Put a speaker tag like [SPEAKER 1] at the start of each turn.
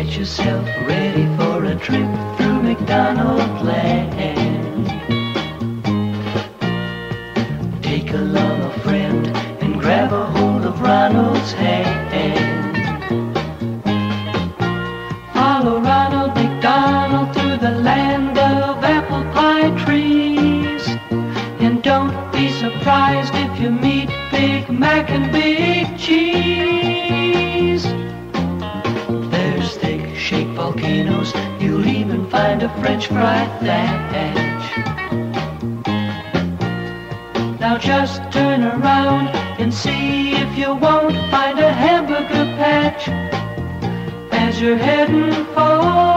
[SPEAKER 1] Get yourself ready for a trip through McDonald Land. Take along a friend and grab a hold of Ronald's hand. Follow Ronald McDonald through the land of apple pie trees. And don't be surprised if you meet Big Mac and Big Cheese. There's thick shake volcanoes, you'll even find a French fry thatch. Now just turn around and see if you won't find a hamburger patch as you're heading for